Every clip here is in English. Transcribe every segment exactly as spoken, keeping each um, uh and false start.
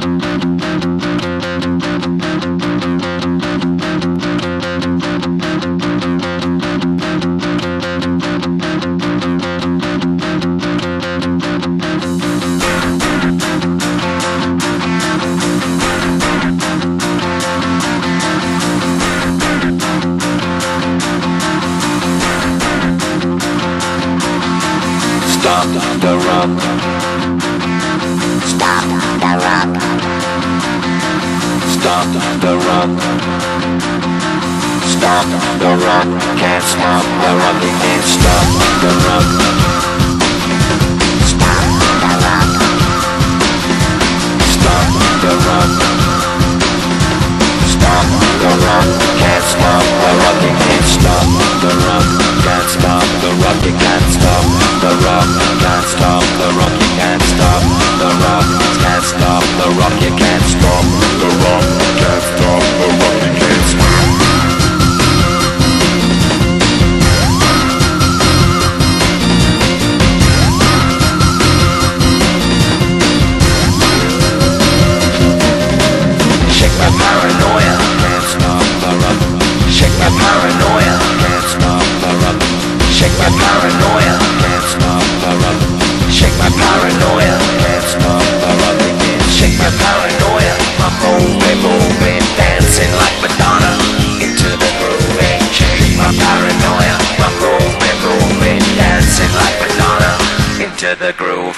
Stop the rock. Stop the rock. Stop the rock. Stop the rock. Can't stop the rock. You can't stop the rock. Stop the rock. Stop the rock. Stop the rock. Can't stop the rock. You can't stop the rock. Can't stop the rock. You can't stop the rock. Can't stop the rock. You can't stop the rock. Can't stop the rock. You can't stop the rock. Can't stop the rock. You can't stop. Shake my paranoia. Can't stop the rock. Shake my paranoia. Can't stop the rock. Shake my paranoia. Can't stop the rock. Shake my paranoia. Can't stop the rock. Shake my paranoia. I'm moving, moving, dancing like Madonna into the groove. Shake my paranoia. I'm moving, moving, dancing like Madonna into the groove.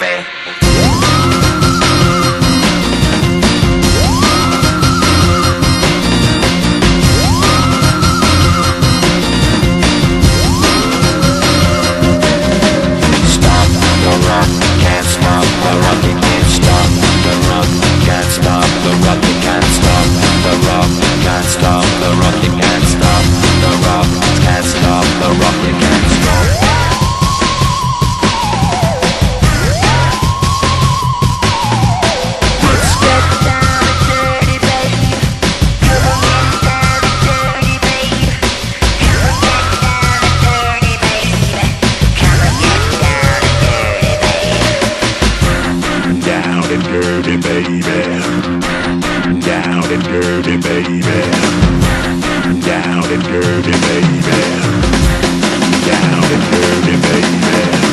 Can't stop the rock, you can't stop the rock. Can't stop the rock, you can't stop the rock. Can't stop the rock, you can't stop the rock. Can't stop the rock, you can't stop. Let's get down and dirty, baby. Come on, get down and dirty, baby. Come on, get down and dirty, baby. Come on, get down and dirty, baby. Down and dirty, baby. Down and dirty, baby. Down and dirty, baby. Down and dirty, baby.